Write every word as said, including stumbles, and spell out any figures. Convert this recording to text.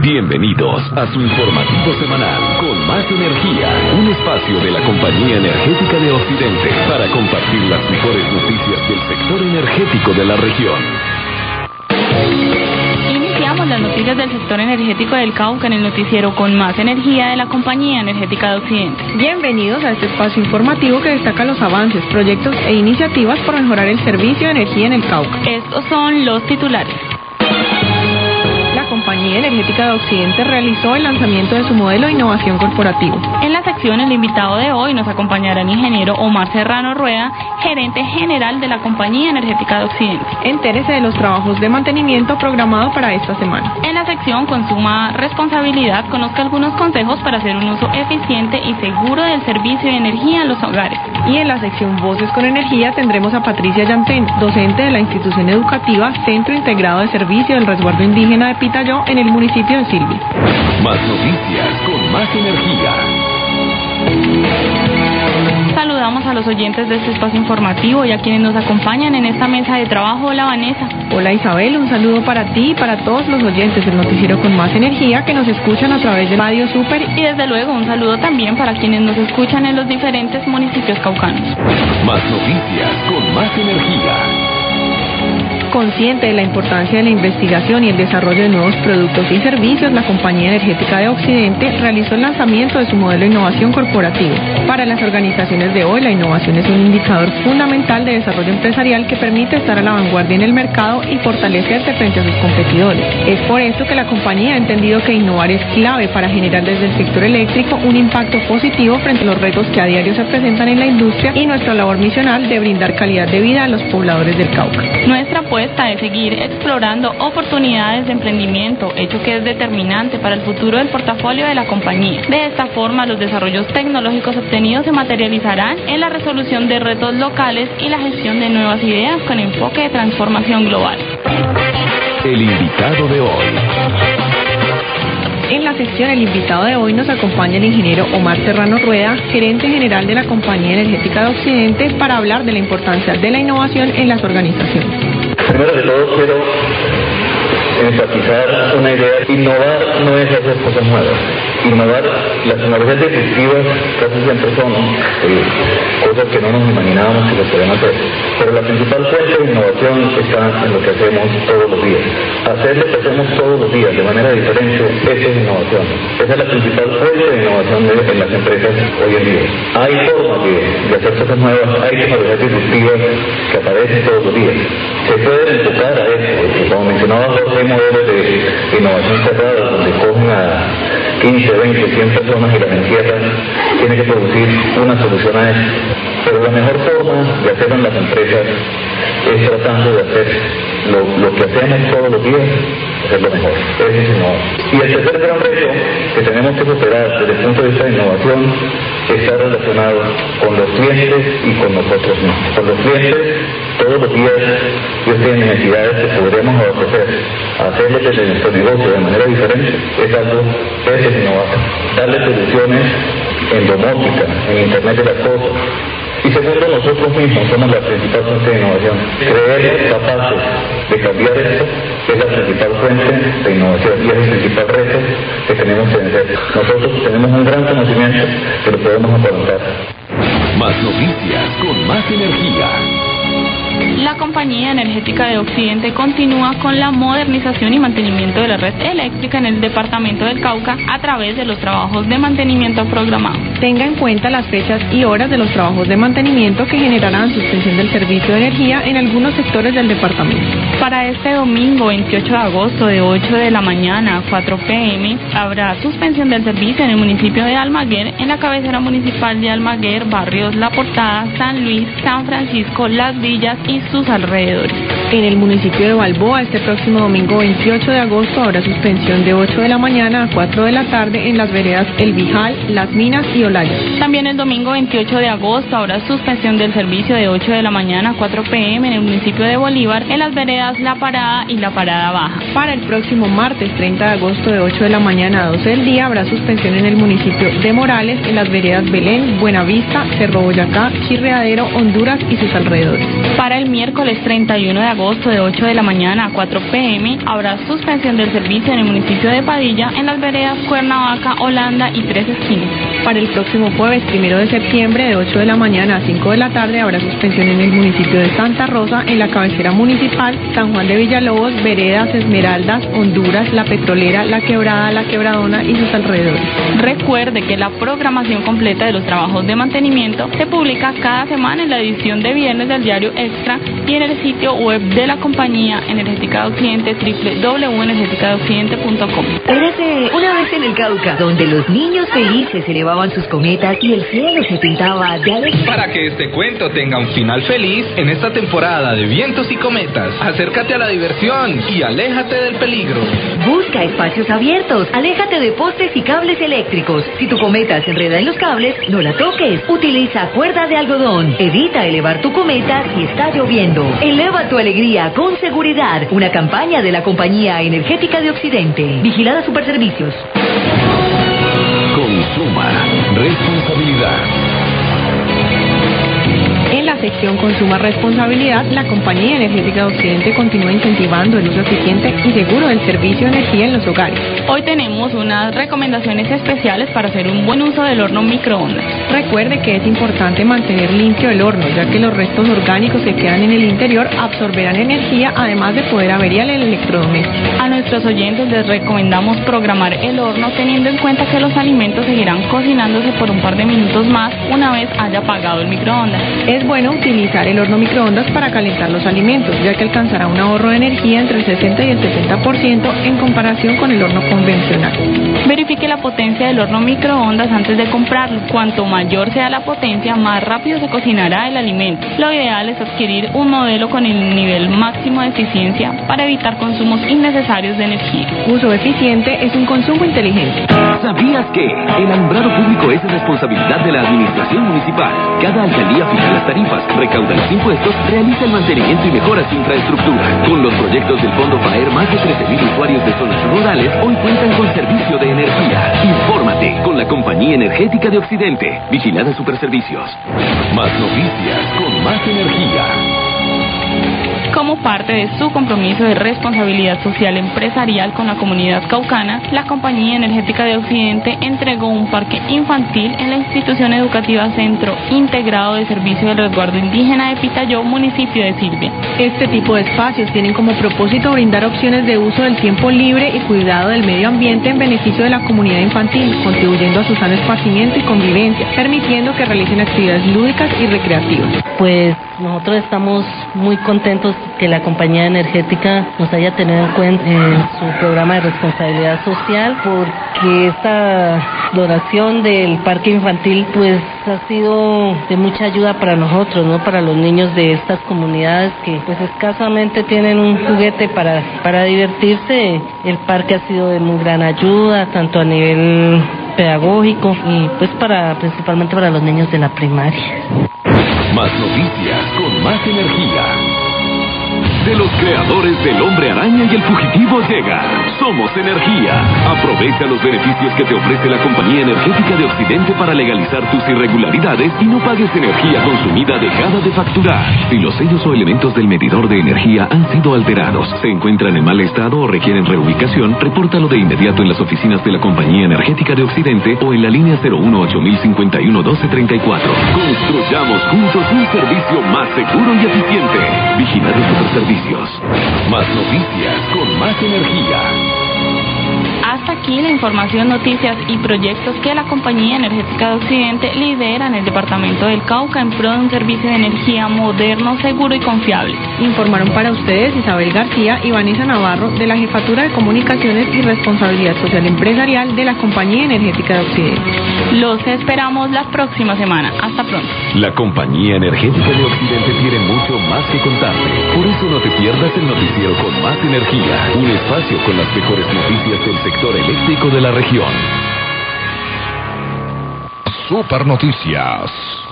Bienvenidos a su informativo semanal con más energía, un espacio de la Compañía Energética de Occidente para compartir las mejores noticias del sector energético de la región. Iniciamos las noticias del sector energético del Cauca en el noticiero con más energía de la Compañía Energética de Occidente. Bienvenidos a este espacio informativo que destaca los avances, proyectos e iniciativas para mejorar el servicio de energía en el Cauca. Estos son los titulares. La Compañía Energética de Occidente realizó el lanzamiento de su modelo de innovación corporativo. En la sección, el invitado de hoy nos acompañará el ingeniero Omar Serrano Rueda, gerente general de la Compañía Energética de Occidente. Entérese de los trabajos de mantenimiento programados para esta semana. En la sección Consuma Responsabilidad, conozca algunos consejos para hacer un uso eficiente y seguro del servicio de energía en los hogares. Y en la sección Voces con Energía tendremos a Patricia Yantén, docente de la institución educativa Centro Integrado de Servicio del Resguardo Indígena de Pitayó en el municipio de Silvi. Más noticias con más energía. Saludamos a los oyentes de este espacio informativo y a quienes nos acompañan en esta mesa de trabajo. Hola, Vanessa. Hola, Isabel, un saludo para ti y para todos los oyentes del noticiero con más energía que nos escuchan a través de Radio Super. Y desde luego un saludo también para quienes nos escuchan en los diferentes municipios caucanos. Más noticias con más energía. Consciente de la importancia de la investigación y el desarrollo de nuevos productos y servicios, la Compañía Energética de Occidente realizó el lanzamiento de su modelo de innovación corporativo. Para las organizaciones de hoy, la innovación es un indicador fundamental de desarrollo empresarial que permite estar a la vanguardia en el mercado y fortalecerse frente a sus competidores. Es por esto que la compañía ha entendido que innovar es clave para generar desde el sector eléctrico un impacto positivo frente a los retos que a diario se presentan en la industria y nuestra labor misional de brindar calidad de vida a los pobladores del Cauca. Nuestra apuesta es seguir explorando oportunidades de emprendimiento, hecho que es determinante para el futuro del portafolio de la compañía. De esta forma, los desarrollos tecnológicos obtenidos se materializarán en la resolución de retos locales y la gestión de nuevas ideas con enfoque de transformación global. El invitado de hoy. En la sección El invitado de hoy nos acompaña el ingeniero Omar Serrano Rueda, gerente general de la Compañía Energética de Occidente, para hablar de la importancia de la innovación en las organizaciones. Primero de todo quiero enfatizar una idea. Innovar no es hacer cosas nuevas. Innovar, las tecnologías disruptivas casi siempre son eh, cosas que no nos imaginábamos que se podían hacer. Pero la principal fuente de innovación está en lo que hacemos todos los días. Hacer lo que hacemos todos los días de manera diferente, esa es innovación. Esa es la principal fuente de innovación de, en las empresas hoy en día. Hay formas de, de hacer cosas nuevas, hay tecnologías disruptivas que aparecen todos los días. Se puede enfocar a eso, como mencionaba Jorge, hay modelos de innovación cerrada donde cogen a quince, veinte, cien personas y las encierran, tiene que producir una solución a eso. Pero la mejor forma de hacerlo en las empresas es tratando de hacer lo, lo que hacemos todos los días, hacerlo mejor. Eso es innovar. Y el tercer gran reto que tenemos que superar desde el punto de vista de innovación está relacionado con los clientes y con nosotros mismos. Con los clientes, todos los días ellos tienen necesidades que podremos ofrecer. Hacerlo desde nuestro negocio de manera diferente es algo, eso es innovar. Darle soluciones en domótica, en Internet de las cosas. Y segundo, nosotros mismos somos la principal fuente de innovación. Creernos capaces de cambiar esto es la principal fuente de innovación y es el principal reto que tenemos que vencer. Nosotros tenemos un gran conocimiento que lo podemos afrontar. Más noticias con más energía. La Compañía Energética de Occidente continúa con la modernización y mantenimiento de la red eléctrica en el departamento del Cauca a través de los trabajos de mantenimiento programados. Tenga en cuenta las fechas y horas de los trabajos de mantenimiento que generarán suspensión del servicio de energía en algunos sectores del departamento. Para este domingo veintiocho de agosto de ocho de la mañana a cuatro pe eme habrá suspensión del servicio en el municipio de Almaguer, en la cabecera municipal de Almaguer, barrios La Portada, San Luis, San Francisco, Las Villas y sus alrededores. En el municipio de Balboa, este próximo domingo veintiocho de agosto habrá suspensión de ocho de la mañana a cuatro de la tarde en las veredas El Bijal, Las Minas y Olaya. También el domingo veintiocho de agosto habrá suspensión del servicio de ocho de la mañana a cuatro pe eme en el municipio de Bolívar, en las veredas La Parada y La Parada Baja. Para el próximo martes treinta de agosto de ocho de la mañana a doce del día habrá suspensión en el municipio de Morales, en las veredas Belén, Buenavista, Cerro Boyacá, Chirriadero, Honduras y sus alrededores. Para el miércoles treinta y uno de agosto agosto de ocho de la mañana a cuatro pm habrá suspensión del servicio en el municipio de Padilla en las veredas Cuernavaca, Holanda y Tres Esquinas. Para el próximo jueves primero de septiembre de ocho de la mañana a cinco de la tarde habrá suspensión en el municipio de Santa Rosa, en la cabecera municipal, San Juan de Villalobos, Veredas, Esmeraldas, Honduras, La Petrolera, La Quebrada, La Quebradona y sus alrededores. Recuerde que la programación completa de los trabajos de mantenimiento se publica cada semana en la edición de viernes del diario Extra y en el sitio web de la Compañía Energética de Occidente, doble u doble u doble u punto energética de occidente punto com. Érase una vez en el Cauca, donde los niños felices elevaban sus cometas y el cielo se pintaba de alegría. Para que este cuento tenga un final feliz, en esta temporada de vientos y cometas, acércate a la diversión y aléjate del peligro. Busca espacios abiertos, aléjate de postes y cables eléctricos. Si tu cometa se enreda en los cables, no la toques. Utiliza cuerda de algodón. Evita elevar tu cometa si está lloviendo. Eleva tu alegría con seguridad. Una campaña de la Compañía Energética de Occidente. Vigilada Superservicios. Consuma responsabilidad. En la sección Consuma Responsabilidad, la Compañía Energética de Occidente continúa incentivando el uso eficiente y seguro del servicio de energía en los hogares. Hoy tenemos unas recomendaciones especiales para hacer un buen uso del horno microondas. Recuerde que es importante mantener limpio el horno, ya que los restos orgánicos que quedan en el interior absorberán energía, además de poder averiar el electrodoméstico. A nuestros oyentes les recomendamos programar el horno teniendo en cuenta que los alimentos seguirán cocinándose por un par de minutos más una vez haya apagado el microondas. Es bueno utilizar el horno microondas para calentar los alimentos, ya que alcanzará un ahorro de energía entre el sesenta y el setenta por ciento en comparación con el horno convencional. Verifique la potencia del horno microondas antes de comprarlo. Cuanto mayor sea la potencia, más rápido se cocinará el alimento. Lo ideal es adquirir un modelo con el nivel máximo de eficiencia para evitar consumos innecesarios de energía. Uso eficiente es un consumo inteligente. ¿Sabías que el alumbrado público es de responsabilidad de la administración municipal? Cada alcaldía fija las tarifas, recauda los impuestos, realiza el mantenimiento y mejora su infraestructura. Con los proyectos del Fondo FAER, más de trece mil usuarios de zonas rurales hoy cuentan con servicio de energía. Infórmate con la Compañía Energética de Occidente. Vigilada Superservicios. Más noticias con más energía. Como parte de su compromiso de responsabilidad social empresarial con la comunidad caucana, la Compañía Energética de Occidente entregó un parque infantil en la institución educativa Centro Integrado de Servicio del Resguardo Indígena de Pitayó, municipio de Silvia. Este tipo de espacios tienen como propósito brindar opciones de uso del tiempo libre y cuidado del medio ambiente en beneficio de la comunidad infantil, contribuyendo a su sano esparcimiento y convivencia, permitiendo que realicen actividades lúdicas y recreativas. Pues nosotros estamos muy contentos que la compañía energética nos haya tenido en cuenta en su programa de responsabilidad social, porque esta donación del parque infantil pues ha sido de mucha ayuda para nosotros, no, para los niños de estas comunidades que pues escasamente tienen un juguete para para divertirse. El parque ha sido de muy gran ayuda, tanto a nivel pedagógico y pues para principalmente para los niños de la primaria. Más noticias con más energía. De los creadores del Hombre Araña y el Fugitivo llega Somos Energía. Aprovecha los beneficios que te ofrece la Compañía Energética de Occidente para legalizar tus irregularidades y no pagues energía consumida dejada de facturar. Si los sellos o elementos del medidor de energía han sido alterados, se encuentran en mal estado o requieren reubicación, repórtalo de inmediato en las oficinas de la Compañía Energética de Occidente o en la línea cero uno ocho mil cincuenta y uno doce treinta y cuatro. Construyamos juntos un servicio más seguro y eficiente. Vigilado Superservicios. Más noticias con más energía. Hasta aquí la información, noticias y proyectos que la Compañía Energética de Occidente lidera en el departamento del Cauca en pro de un servicio de energía moderno, seguro y confiable. Informaron para ustedes Isabel García y Vanessa Navarro de la Jefatura de Comunicaciones y Responsabilidad Social Empresarial de la Compañía Energética de Occidente. Los esperamos la próxima semana. Hasta pronto. La Compañía Energética de Occidente tiene mucho más que contarte. Por eso no te pierdas el noticiero con más energía. Un espacio con las mejores noticias del sector eléctrico de la región. Super Noticias.